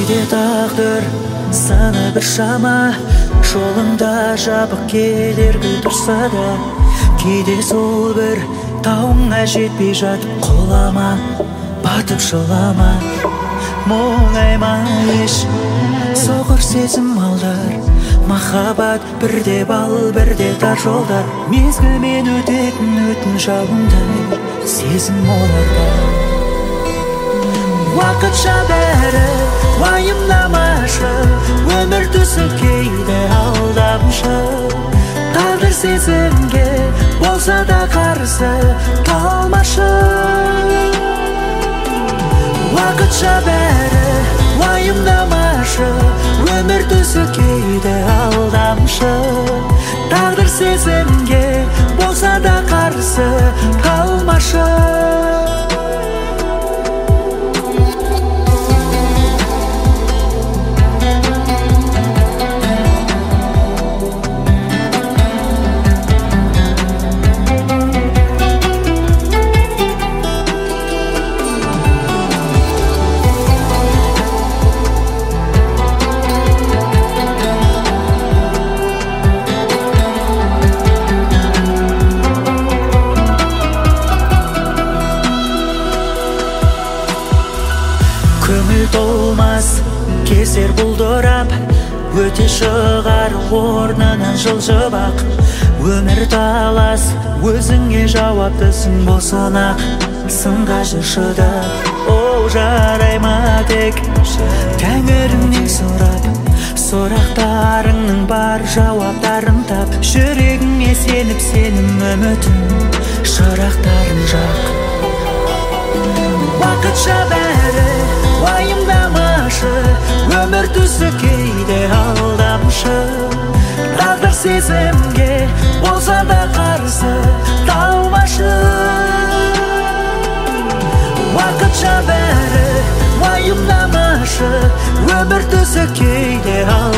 кейде тағдыр саны бір шама, жолыңда жабық кедергі тұрса да, кейде сол бір тауыңа жетпей жатып құлама, батып жылама, мұңайма еш. Соғыр сезім алдыр, махаббат бірде бал, бірде тар жолдар. Мезгілмен өтетін өтін жауындай сезім оларда. Уақытша бәрі уайымдамашы, өмір түсі кейде алдамшы. Тағдыр сезімге болса да қарсы қалмашы. Уақытша бәрі уайымдамашы, өмір түсі кейде алдамшы. Тағдыр сезімге болса да қарсы қалмашы. Көңіл толмас кездер бұлдырап, өте шығар орнынан жылжып-ақ. Өмір талас, өзіңе жауаптысың болсын-ақ. Сынға шыдап, о жарай ма тек тәңіріңнен сұрап. Сұрақтарыңның бар жауаптарын тап. Жүрегіңе сеніп сенім үмітін шырақтарын жақ. Уақытша бәрі уайымдамашы, өмір түсі кейде алдамшы. Тағдыр сезімге болса да қарсы талмашы. Уақытша бәрі уайымдамашы, өмір түсі кейде